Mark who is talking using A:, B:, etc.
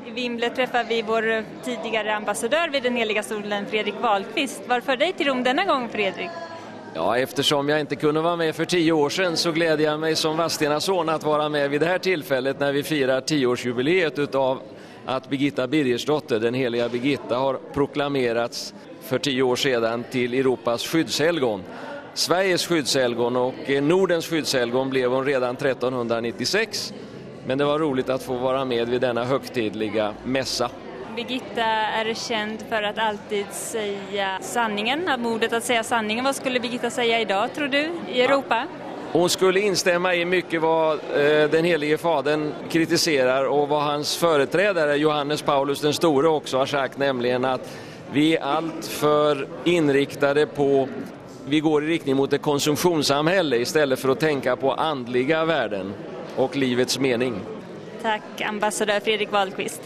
A: I Vimble träffar vi vår tidigare ambassadör vid den heliga stolen, Fredrik Wahlqvist. Varför dig till Rom denna gång, Fredrik?
B: Ja, eftersom jag inte kunde vara med för 10 år sedan så gläder jag mig som Vadstena son att vara med vid det här tillfället när vi firar 10-årsjubileet utav att Birgitta Birgersdotter, den heliga Birgitta, har proklamerats för 10 år sedan till Europas skyddshelgon. Sveriges skyddshelgon och Nordens skyddshelgon blev hon redan 1396. Men det var roligt att få vara med vid denna högtidliga mässa.
A: Birgitta är känd för att alltid säga sanningen, av modet att säga sanningen. Vad skulle Birgitta säga idag, tror du, i Europa?
B: Hon skulle instämma i mycket vad den helige fadern kritiserar och vad hans företrädare Johannes Paulus den store också har sagt, nämligen att vi är allt för inriktade på, vi går i riktning mot ett konsumtionssamhälle istället för att tänka på andliga värden och livets mening.
A: Tack, ambassadör Fredrik Wahlqvist.